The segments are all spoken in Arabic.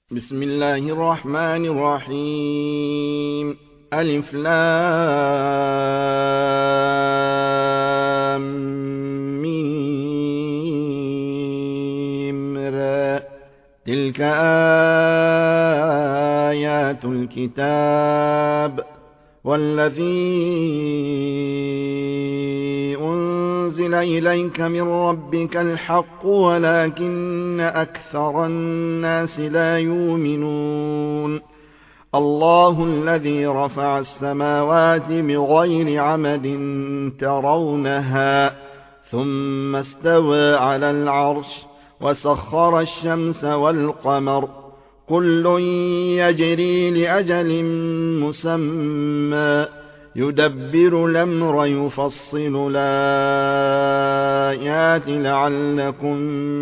بسم الله الرحمن الرحيم. ألف لام ميم را. تلك آيات الكتاب والذي أنزل إليك من ربك الحق ولكن أكثر الناس لا يؤمنون. الله الذي رفع السماوات بغير عمد ترونها ثم استوى على العرش وسخر الشمس والقمر كل يجري لأجل مسمى يدبر الأمر يفصل الآيات لعلكم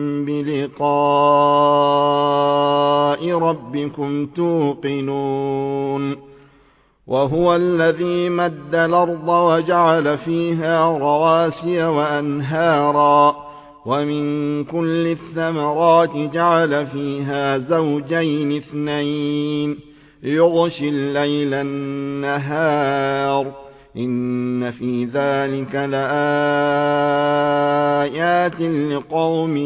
بلقاء ربكم توقنون. وهو الذي مد الأرض وجعل فيها رواسي وأنهارا ومن كل الثمرات جعل فيها زوجين اثنين يغشي الليل النهار إن في ذلك لآيات لقوم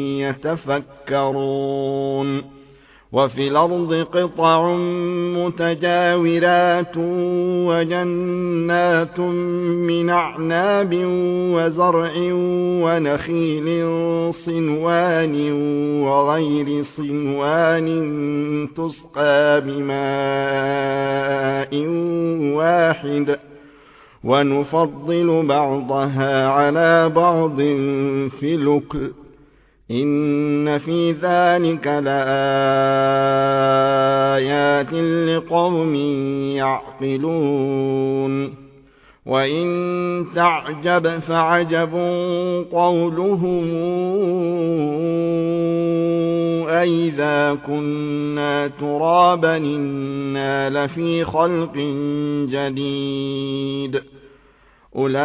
يتفكرون. وفي الأرض قطع متجاورات وجنات من أعناب وزرع ونخيل صنوان وغير صنوان تسقى بماء واحد ونفضل بعضها على بعض في الأكل إن في ذلك لآيات لقوم يعقلون. وإن تعجب فعجب قولهم أئذا كنا ترابا إنا لفي خلق جديد. أولئك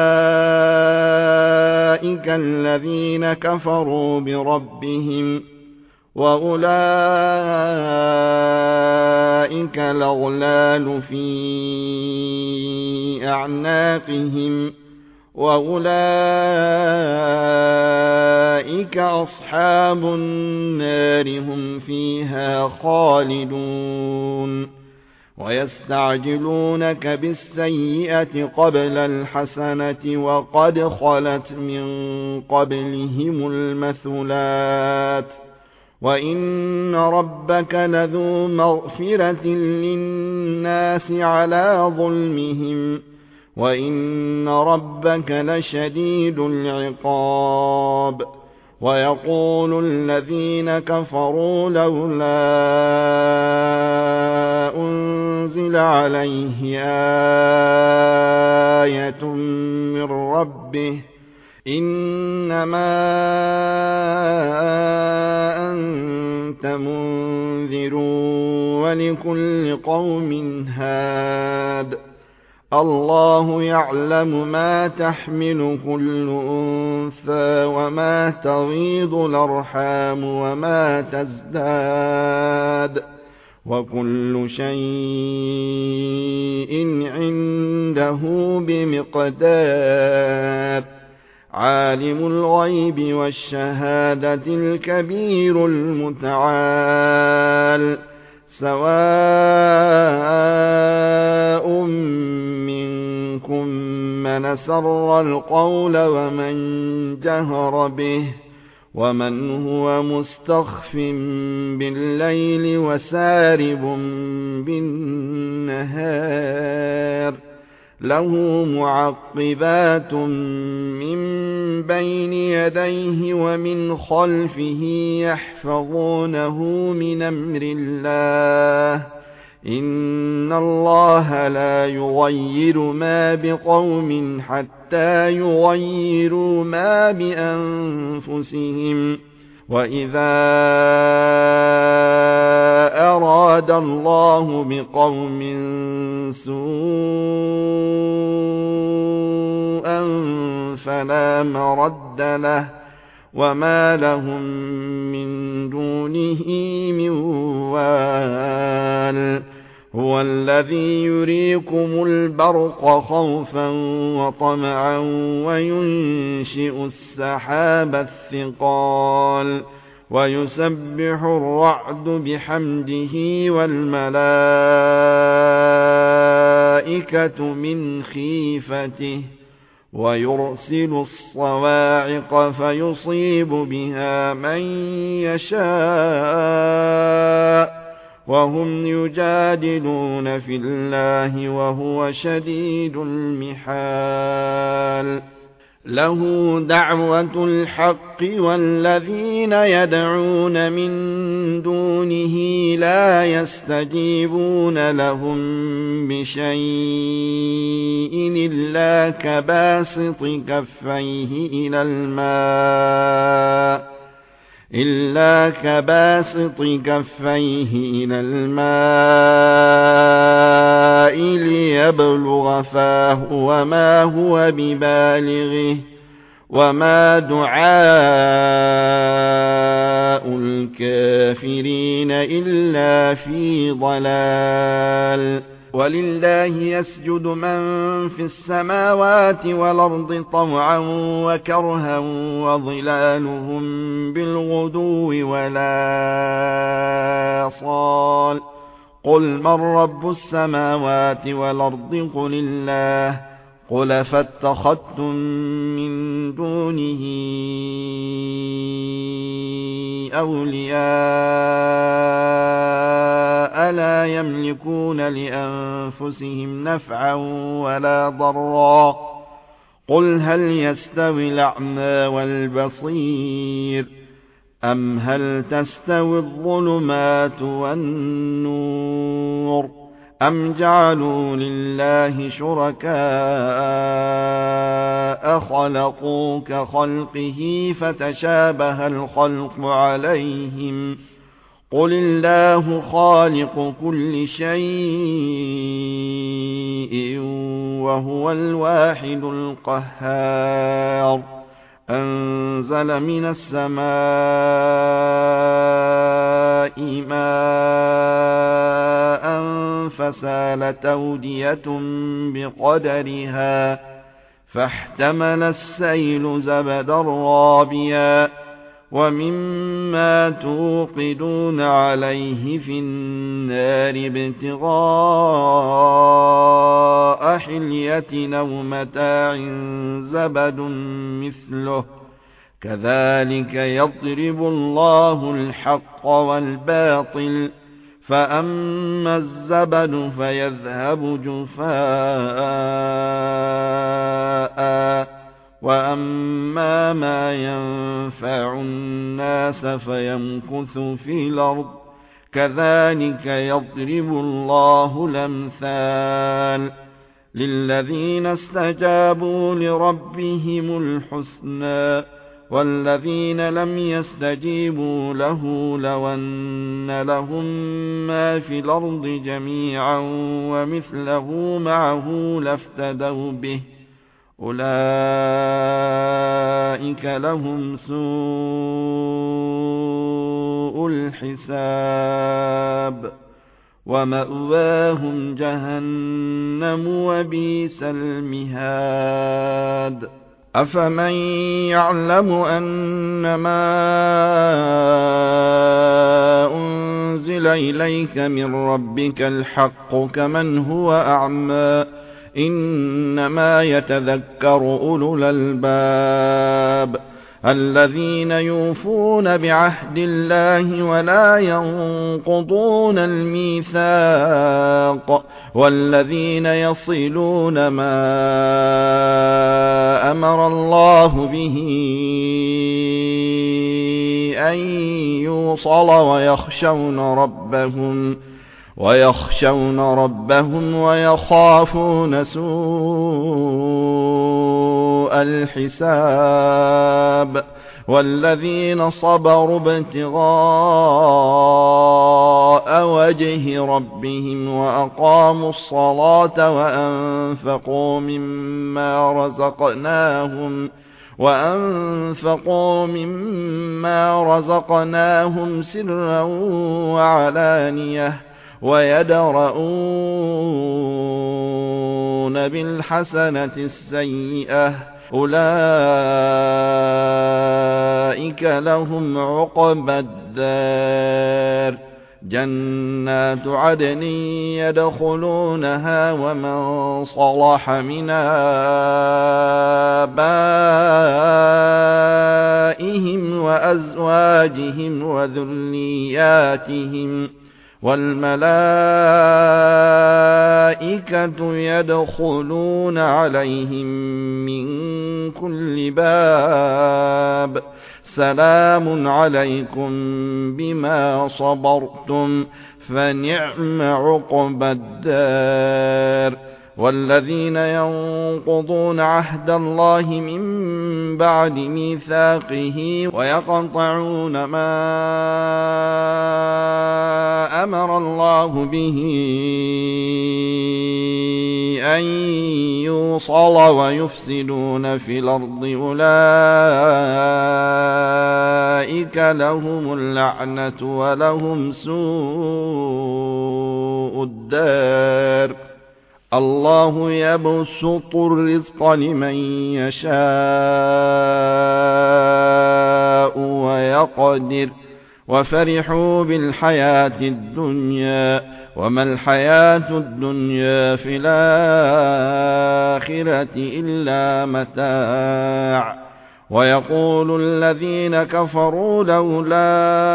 الذين كفروا بربهم وأولئك الأغلال في أعناقهم وأولئك أصحاب النار هم فيها خالدون. ويستعجلونك بالسيئة قبل الحسنة وقد خلت من قبلهم المثلات وإن ربك لذو مغفرة للناس على ظلمهم وإن ربك لشديد العقاب. ويقول الذين كفروا لولا أنزل عليه آية من ربه إنما أنت منذر ولكل قوم هاد. الله يعلم ما تحمل كل أنثى وما تغيض الأرحام وما تزداد وكل شيء عنده بمقدار. عالم الغيب والشهادة الكبير المتعال سواء منكم من أسر القول ومن جهر به ومن هو مستخف بالليل وسارب بالنهار له معقبات من بين يديه ومن خلفه يحفظونه من أمر الله إن الله لا يغير ما بقوم حتى يغيروا ما بأنفسهم وإذا أراد الله بقوم سوءا فلا مرد له وما لهم من دونه من الأحوال هو الذي يريكم البرق خوفا وطمعا وينشئ السحاب الثقال ويسبح الرعد بحمده والملائكة من خيفته ويرسل الصواعق فيصيب بها من يشاء وهم يجادلون في الله وهو شديد المحال له دعوة الحق والذين يدعون من دونه لا يستجيبون لهم بشيء إلا كباسط كفيه إلى الماء ليبلغ فاه وما هو ببالغه وما دعاء الكافرين إلا في ضلال ولله يسجد من في السماوات والأرض طوعا وكرها وظلالهم بالغدو والآصال قل من رب السماوات والأرض قل الله قل فاتخذتم من دونه أولياء لا يملكون لأنفسهم نفعا ولا ضرا قل هل يستوي الأعمى والبصير أم هل تستوي الظلمات والنور أم جعلوا لله شركاء خلقوا كخلقه فتشابه الخلق عليهم قل الله خالق كل شيء وهو الواحد القهار أنزل من السماء ماء فسالت أودية بقدرها فاحتمل السيل زبدا رابيا ومما توقدون عليه في النار ابتغاء حلية أو متاع زبد مثله كذلك يضرب الله الحق والباطل فأما الزبد فيذهب جفاء وأما ما ينفع الناس فيمكث في الأرض كذلك يضرب الله الأمثال للذين استجابوا لربهم الحسنى والذين لم يستجيبوا له لو أن لهم ما في الأرض جميعا ومثله معه لافتدوا به أولئك لهم سوء الحساب ومأواهم جهنم وبئس المهاد أفمن يعلم أنما أنزل إليك من ربك الحق كمن هو أعمى إنما يتذكر أولو الألباب الذين يوفون بعهد الله ولا ينقضون الميثاق والذين يصلون ما أمر الله به أن يوصل ويخشون ربهم ويخافون سوء الحساب والذين صبروا ابتغاء وجه ربهم وأقاموا الصلاة وأنفقوا مما رزقناهم سرا وعلانية ويدرؤون بالحسنة السيئة أولئك لهم عقبى الدار جنات عدن يدخلونها ومن صلح من آبائهم وأزواجهم وذرياتهم والملائكة يدخلون عليهم من كل باب سلام عليكم بما صبرتم فنعم عقبى الدار والذين ينقضون عهد الله من بعد ميثاقه ويقطعون ما أمر الله به أن يوصل ويفسدون في الأرض أولئك لهم اللعنة ولهم سوء الدار الله يبسط الرزق لمن يشاء ويقدر وفرحوا بالحياة الدنيا وما الحياة الدنيا في الآخرة إلا متاع ويقول الذين كفروا لولا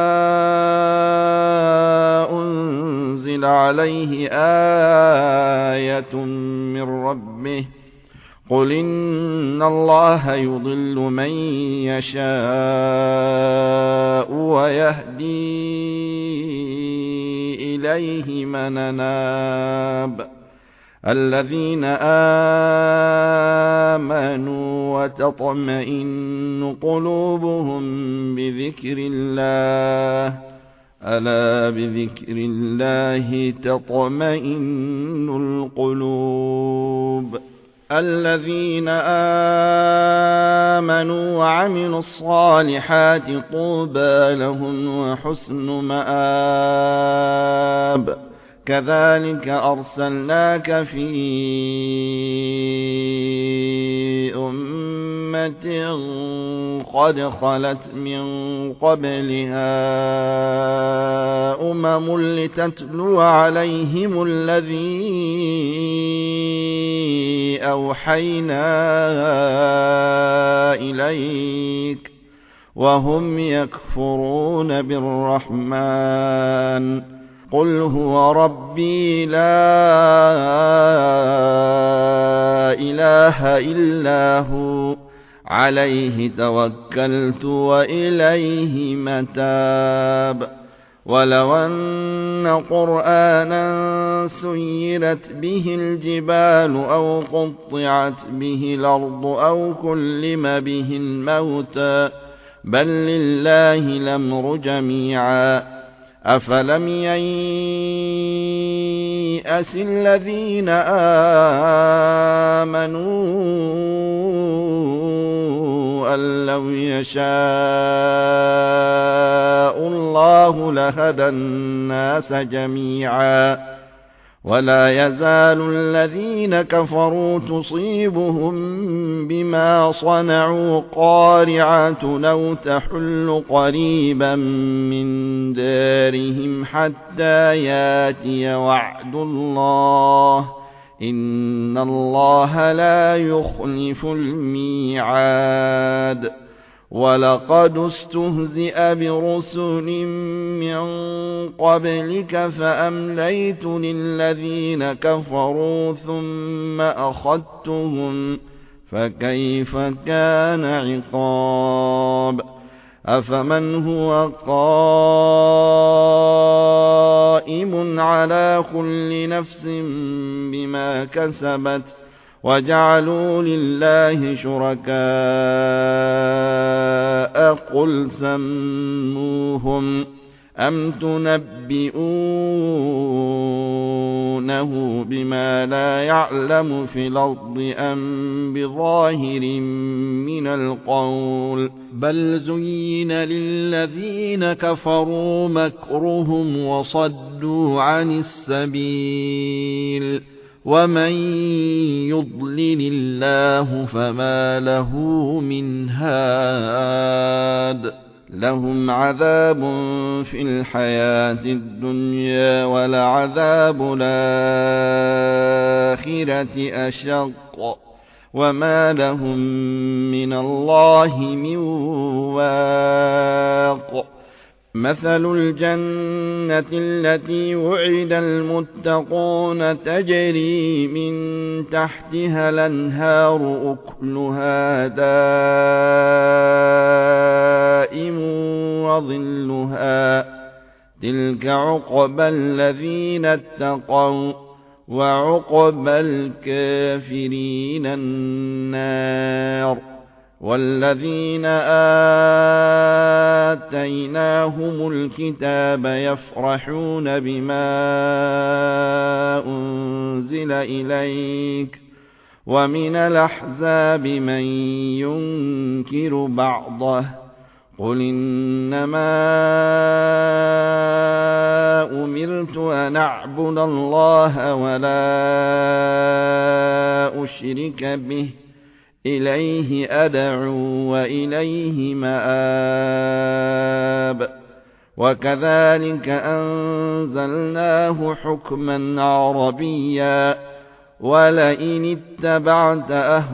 أنزل عليه آية من ربه قل إن الله يضل من يشاء ويهدي إليه من أناب الذين آمنوا وتطمئن قلوبهم بذكر الله ألا بذكر الله تطمئن القلوب الذين آمنوا وعملوا الصالحات طوبى لهم وحسن مآب كذلك أرسلناك في أمة قد خلت من قبلها لتتلو عليهم الذي أوحينا إليك وهم يكفرون بالرحمن قل هو ربي لا إله إلا هو عليه توكلت وإليه متاب ولو أن قرآنا سيرت به الجبال أو قطعت به الأرض أو كلم به الموتى بل لله الأمر جميعا أفلم ييأس الذين آمنوا أن لو يشاء الله لهدى الناس جميعا ولا يزال الذين كفروا تصيبهم بما صنعوا قارعة أو تحل قريبا من دارهم حتى ياتي وعد الله إن الله لا يخلف الميعاد ولقد استهزئ برسل من قبلك فأمليت للذين كفروا ثم أخذتهم فكيف كان عقاب أفمن هو قائم على كل نفس بما كسبت وجعلوا لله شركاء قل سموهم أم تنبئون أتنبئونه بما لا يعلم في الأرض أم بظاهر من القول بل زين للذين كفروا مكرهم وصدوا عن السبيل ومن يضلل الله فما له من هاد لهم عذاب في الحياة الدنيا ولعذاب الآخرة أشق وما لهم من الله من واق مثل الجنة التي وعد المتقون تجري من تحتها الأنهار أكلها دائم وظلها تلك عقبى الذين اتقوا وعقبى الكافرين النار والذين آتيناهم الكتاب يفرحون بما أنزل إليك ومن الأحزاب من ينكر بعضه قل إنما أمرت أن أعبد الله ولا أشرك به إليه أدعو وإليه مآب وكذلك أنزلناه حكما عربيا ولئن اتبعت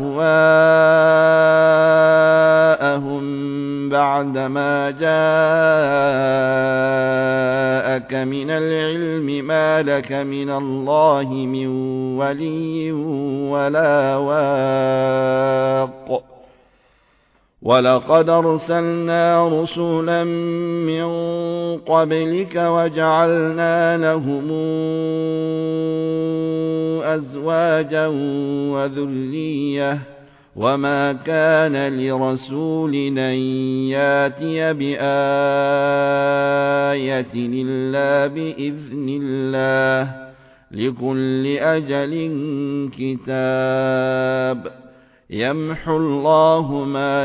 أهواءهم بعدما جاءك من العلم ما لك من الله من ولي ولا واق ولقد أرسلنا رسلا من قبلك وجعلنا لهم أزواجا وذرية وما كان لرسول أن ياتي بآية إلا بإذن الله لكل أجل كتاب يمحو الله ما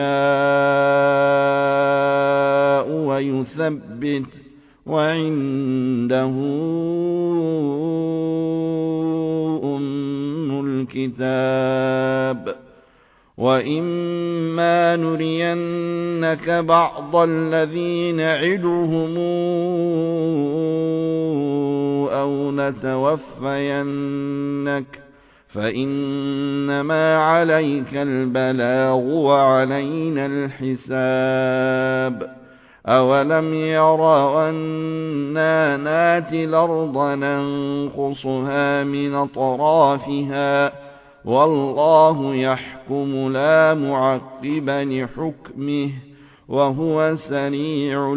يشاء ويثبت وعنده أم الكتاب وإما نرينك بعض الذي نعدهم أو نتوفينك فإنما عليك البلاغ وعلينا الحساب أولم يروا أنا ناتي الأرض ننقصها من أطرافها والله يحكم لا معقب لحكمه وهو سريع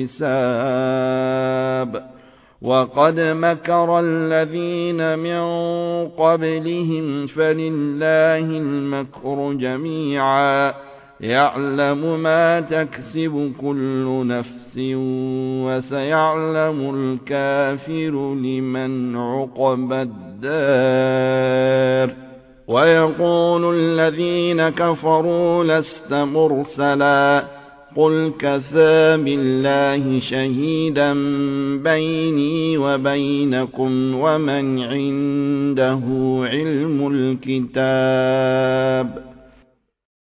الحساب وقد مكر الذين من قبلهم فلله المكر جميعا يعلم ما تكسب كل نفس وسيعلم الكافر لمن عقبى الدار ويقول الذين كفروا لست مرسلا قل كفى بالله شهيدا بيني وبينكم ومن عنده علم الكتاب